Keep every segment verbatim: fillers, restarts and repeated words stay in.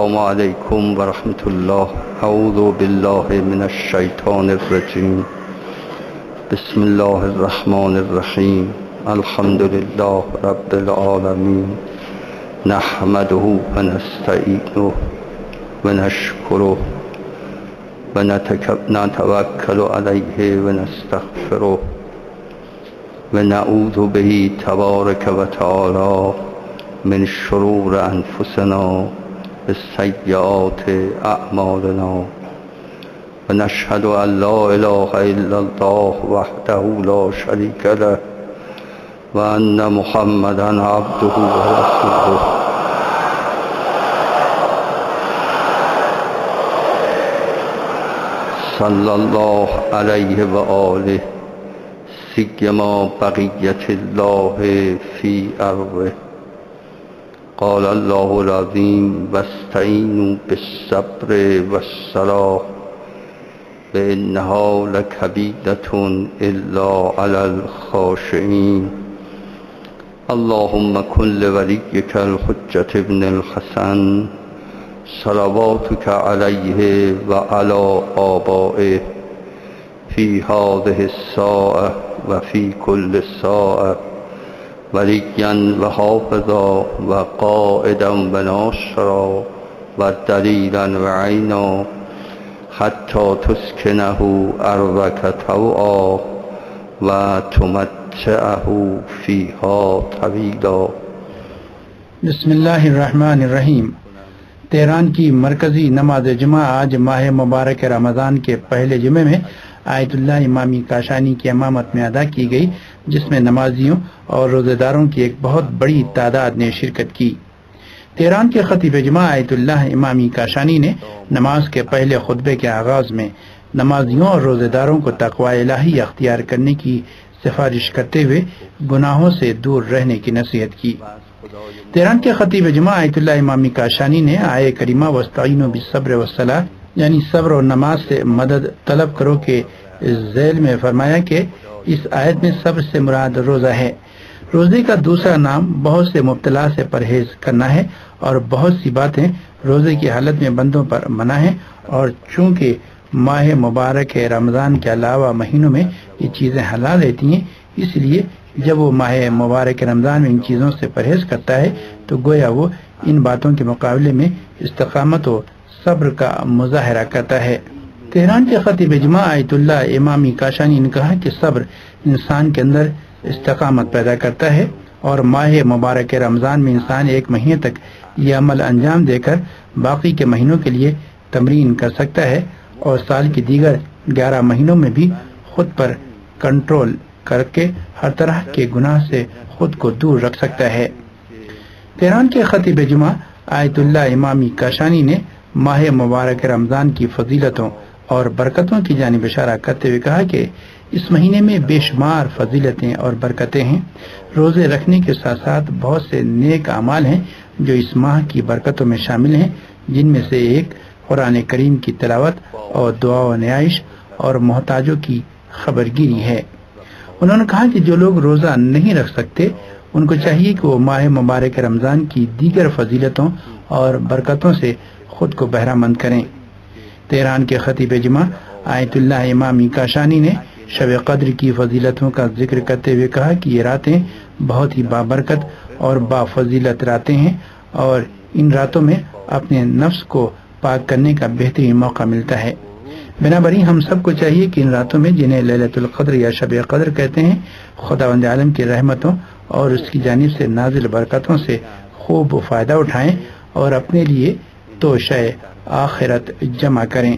السلام علیکم ورحمۃ اللہ. اعوذ باللہ من الشیطان الرجیم. بسم اللہ الرحمن الرحیم. الحمد للہ رب العالمین. نحمده ونستعینه ونشکره ونتوکل علیه ونستغفره ونعوذ به تبارک و تعالی من شرور انفسنا وسیئات اعمالنا ونشهد ان لا اله الا الله وحده لا شریک له وان محمدا عبده ورسوله. صلی اللہ علیہ وآلہ سیما بقیت اللہ فی ارضہ. قال اللہ العظیم واستعینوا بالصبر والصلاة وإنها لکبیرۃ الا علی الخاشعین. اللهم كن لولیک الحجة ابن الحسن صلواتك علیہ وعلى آبائه فی هذه الساعة وفی كل ساعة وليا وحافظا وقائدا وناصرا ودليلا وعينا حتى تسكنه أرضك طوعا وتمتعه فيها طويلا. بسم اللہ الرحمن الرحیم. تہران کی مرکزی نماز جمعہ آج ماہ مبارک رمضان کے پہلے جمعے میں آیت اللہ امامی کاشانی کی امامت میں ادا کی گئی، جس میں نمازیوں اور روزہ داروں کی ایک بہت بڑی تعداد نے شرکت کی. تہران کے خطیب جمعہ آیت اللہ امامی کاشانی نے نماز کے پہلے خطبے کے آغاز میں نمازیوں اور روزہ داروں کو تقوی الہی اختیار کرنے کی سفارش کرتے ہوئے گناہوں سے دور رہنے کی نصیحت کی. تہران کے خطیب جمعہ آیت اللہ امامی کاشانی نے آیہ کریمہ واستعینوا بالصبر والصلاۃ یعنی صبر اور نماز سے مدد طلب کرو کے ذیل میں فرمایا کہ اس آیت میں صبر سے مراد روزہ ہے. روزے کا دوسرا نام بہت سے مبتلا سے پرہیز کرنا ہے، اور بہت سی باتیں روزے کی حالت میں بندوں پر منع ہیں، اور چونکہ ماہ مبارک رمضان کے علاوہ مہینوں میں یہ چیزیں حلال رہتی ہیں، اس لیے جب وہ ماہ مبارک رمضان میں ان چیزوں سے پرہیز کرتا ہے تو گویا وہ ان باتوں کے مقابلے میں استقامت و صبر کا مظاہرہ کرتا ہے. تہران کے خطیب جمعہ آیت اللہ امامی کاشانی نے کہا کہ صبر انسان کے اندر استقامت پیدا کرتا ہے، اور ماہ مبارک رمضان میں انسان ایک مہینے تک یہ عمل انجام دے کر باقی کے مہینوں کے لیے تمرین کر سکتا ہے، اور سال کی دیگر گیارہ مہینوں میں بھی خود پر کنٹرول کر کے ہر طرح کے گناہ سے خود کو دور رکھ سکتا ہے. تہران کے خطیب جمعہ آیت اللہ امامی کاشانی نے ماہ مبارک رمضان کی فضیلتوں اور برکتوں کی جانب اشارہ کرتے ہوئے کہا کہ اس مہینے میں بے شمار فضیلتیں اور برکتیں ہیں. روزے رکھنے کے ساتھ ساتھ بہت سے نیک اعمال ہیں جو اس ماہ کی برکتوں میں شامل ہیں، جن میں سے ایک قرآن کریم کی تلاوت اور دعا و نیائش اور محتاجوں کی خبرگیری ہے. انہوں نے کہا کہ جو لوگ روزہ نہیں رکھ سکتے ان کو چاہیے کہ وہ ماہ مبارک رمضان کی دیگر فضیلتوں اور برکتوں سے خود کو بہرہ مند کریں. تہران کے خطیب جمعہ آیت اللہ امامی کاشانی نے شب قدر کی فضیلتوں کا ذکر کرتے ہوئے کہا کہ یہ راتیں بہت ہی بابرکت اور بافضیلت راتیں ہیں، اور ان راتوں میں اپنے نفس کو پاک کرنے کا بہترین موقع ملتا ہے. بنابراین ہم سب کو چاہیے کہ ان راتوں میں جنہیں لیلۃ القدر یا شب قدر کہتے ہیں، خداوند عالم کی رحمتوں اور اس کی جانب سے نازل برکتوں سے خوب فائدہ اٹھائیں اور اپنے لیے توشہ آخرت جمع کریں.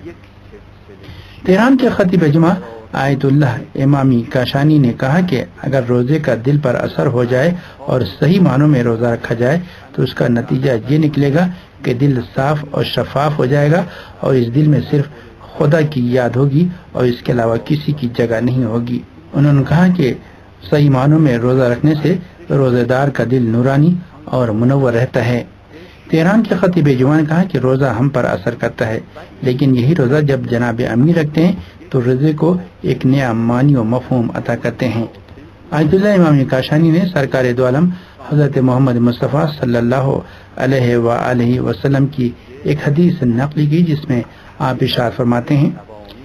تہران کے خطیب جمعہ آیت اللہ امامی کاشانی نے کہا کہ اگر روزے کا دل پر اثر ہو جائے اور صحیح معنوں میں روزہ رکھا جائے تو اس کا نتیجہ یہ نکلے گا کہ دل صاف اور شفاف ہو جائے گا، اور اس دل میں صرف خدا کی یاد ہوگی اور اس کے علاوہ کسی کی جگہ نہیں ہوگی. انہوں نے کہا کہ صحیح معنوں میں روزہ رکھنے سے روزہ دار کا دل نورانی اور منور رہتا ہے. تہران کے خطیب جمعہ نے کہا کہ روزہ ہم پر اثر کرتا ہے، لیکن یہی روزہ جب جناب امیر رکھتے ہیں تو روزے کو ایک نیا معنی و مفہوم عطا کرتے ہیں. آیت اللہ امام کاشانی نے سرکار دو عالم حضرت محمد مصطفیٰ صلی اللہ علیہ وآلہ وسلم کی ایک حدیث نقل کی جس میں آپ ارشاد فرماتے ہیں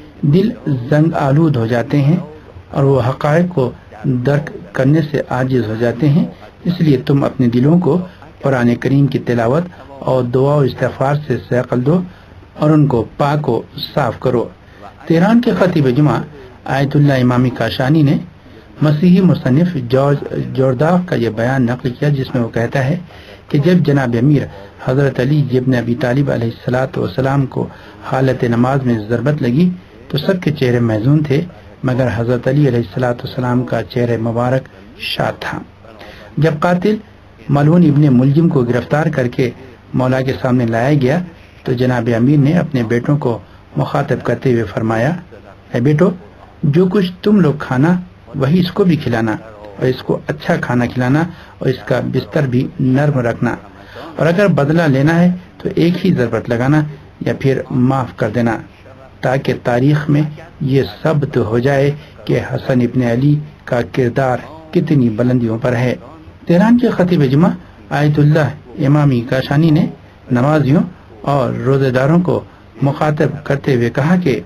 دل زنگ آلود ہو جاتے ہیں اور وہ حقائق کو درک کرنے سے عاجز ہو جاتے ہیں، اس لیے تم اپنے دلوں کو قرآن کریم کی تلاوت اور دعا و استغفار سے سیقل دو اور ان کو پاک و صاف کرو۔ تہران کے خطیب جمعہ آیت اللہ امامی کاشانی نے مسیحی مصنف جارج جورداف کا یہ بیان نقل کیا جس میں وہ کہتا ہے کہ جب جناب امیر حضرت علی ابن ابی طالب علیہ الصلاۃ والسلام کو حالت نماز میں ضربت لگی تو سب کے چہرے محزون تھے مگر حضرت علی علیہ الصلاۃ والسلام کا چہرہ مبارک شاد تھا۔ جب قاتل ملعون ابن ملجم کو گرفتار کر کے مولا کے سامنے لایا گیا تو جناب امیر نے اپنے بیٹوں کو مخاطب کرتے ہوئے فرمایا، اے بیٹو، جو کچھ تم لوگ کھانا وہی اس کو بھی کھلانا اور اس کو اچھا کھانا کھلانا اور اس کا بستر بھی نرم رکھنا، اور اگر بدلہ لینا ہے تو ایک ہی ضربت لگانا یا پھر معاف کر دینا، تاکہ تاریخ میں یہ ثبت ہو جائے کہ حسن ابن علی کا کردار کتنی بلندیوں پر ہے۔ تہران کے خطیب جمعہ آیت اللہ امامی کاشانی نے نمازیوں اور روزہ داروں کو مخاطب کرتے ہوئے کہا کہ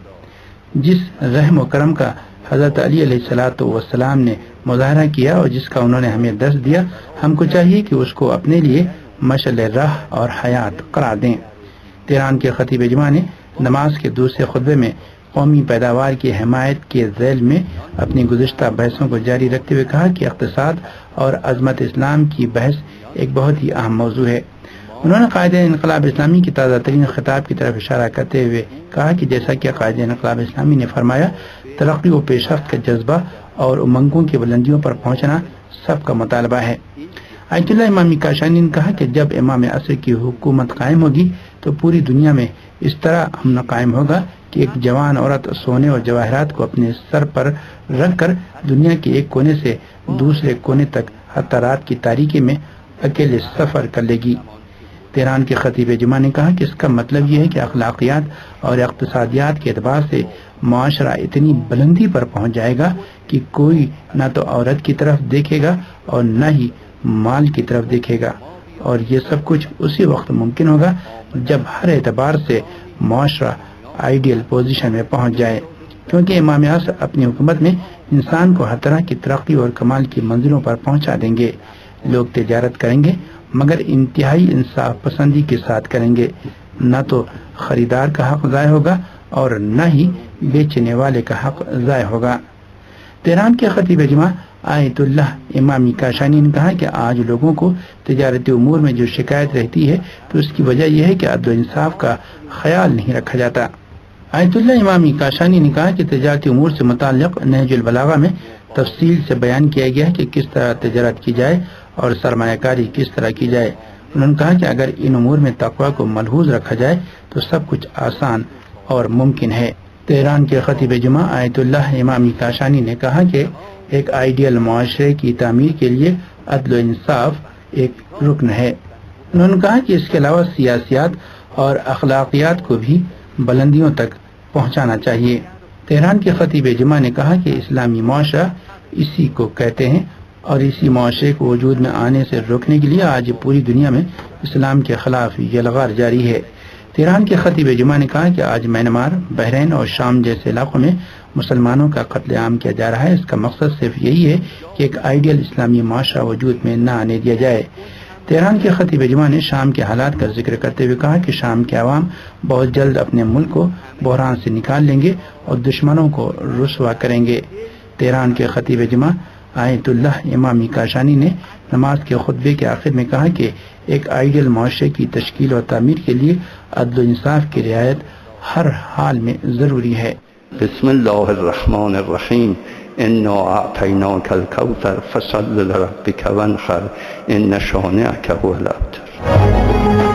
جس رحم و کرم کا حضرت علی علیہ الصلاۃ والسلام نے مظاہرہ کیا اور جس کا انہوں نے ہمیں درس دیا، ہم کو چاہیے کہ اس کو اپنے لیے مشعل راہ اور حیات قرار دیں۔ تہران کے خطیب جمعہ نے نماز کے دوسرے خطبے میں قومی پیداوار کی حمایت کے ذیل میں اپنی گزشتہ بحثوں کو جاری رکھتے ہوئے کہا کہ اقتصاد اور عظمت اسلام کی بحث ایک بہت ہی اہم موضوع ہے۔ انہوں نے قائد انقلاب اسلامی کی تازہ ترین خطاب کی طرف اشارہ کرتے ہوئے کہا کہ جیسا کہ قائد انقلاب اسلامی نے فرمایا، ترقی و پیش رفت کا جذبہ اور امنگوں کی بلندیوں پر پہنچنا سب کا مطالبہ ہے۔ آیت اللہ امامی کاشانی نے کہا کہ جب امام عصر کی حکومت قائم ہوگی تو پوری دنیا میں اس طرح امن قائم ہوگا کہ ایک جوان عورت سونے اور جواہرات کو اپنے سر پر رکھ کر دنیا کے ایک کونے سے دوسرے کونے تک حتی رات کی تاریکی میں اکیلے سفر کر لے گی۔ تہران کے خطیب جمعہ نے کہا کہ اس کا مطلب یہ ہے کہ اخلاقیات اور اقتصادیات کے اعتبار سے معاشرہ اتنی بلندی پر پہنچ جائے گا کہ کوئی نہ تو عورت کی طرف دیکھے گا اور نہ ہی مال کی طرف دیکھے گا، اور یہ سب کچھ اسی وقت ممکن ہوگا جب ہر اعتبار سے معاشرہ آئیڈیل پوزیشن میں پہنچ جائے، کیونکہ امام عصر اپنی حکومت میں انسان کو ہر طرح کی ترقی اور کمال کی منزلوں پر پہنچا دیں گے۔ لوگ تجارت کریں گے مگر انتہائی انصاف پسندی کے ساتھ کریں گے، نہ تو خریدار کا حق ضائع ہوگا اور نہ ہی بیچنے والے کا حق ضائع ہوگا۔ تہران کے خطیب جمعہ آیت اللہ امامی کاشانی نے کہا کہ آج لوگوں کو تجارتی امور میں جو شکایت رہتی ہے تو اس کی وجہ یہ ہے کہ عدل و انصاف کا خیال نہیں رکھا جاتا۔ آیت اللہ امامی کاشانی نے کہا کہ تجارتی امور سے متعلق نہج البلاغہ میں تفصیل سے بیان کیا گیا ہے کہ کس طرح تجارت کی جائے اور سرمایہ کاری کس طرح کی جائے۔ انہوں نے کہا کہ اگر ان امور میں تقوی کو ملحوظ رکھا جائے تو سب کچھ آسان اور ممکن ہے۔ تہران کے خطیب جمعہ آیت اللہ امامی کاشانی نے کہا کہ ایک آئیڈیل معاشرے کی تعمیر کے لیے عدل و انصاف ایک رکن ہے۔ انہوں نے کہا کہ اس کے علاوہ سیاسیات اور اخلاقیات کو بھی بلندیوں تک پہنچانا چاہیے۔ تہران کے خطیب جمعہ نے کہا کہ اسلامی معاشرہ اسی کو کہتے ہیں اور اسی معاشرے کو وجود میں آنے سے روکنے کے لیے آج پوری دنیا میں اسلام کے خلاف یلغار جاری ہے۔ تہران کے خطیب جمعہ نے کہا کہ آج میانمار، بحرین اور شام جیسے علاقوں میں مسلمانوں کا قتل عام کیا جا رہا ہے۔ اس کا مقصد صرف یہی ہے کہ ایک آئیڈیل اسلامی معاشرہ وجود میں نہ آنے دیا جائے۔ تہران کے خطیب جمعہ نے شام کے حالات کا ذکر کرتے ہوئے کہا کہ شام کے عوام بہت جلد اپنے ملک کو بحران سے نکال لیں گے اور دشمنوں کو رسوا کریں گے۔ تہران کے خطیب جمعہ آیت اللہ امامی کاشانی نے نماز کے خطبے کے آخر میں کہا کہ ایک آئیڈیل معاشرے کی تشکیل اور تعمیر کے لیے عدل و انصاف کی رعایت ہر حال میں ضروری ہے۔ بسم اللہ الرحمن الرحیم، انا اعطیناک الکوثر فصل لربک وانحر ان شانئک هو الابتر۔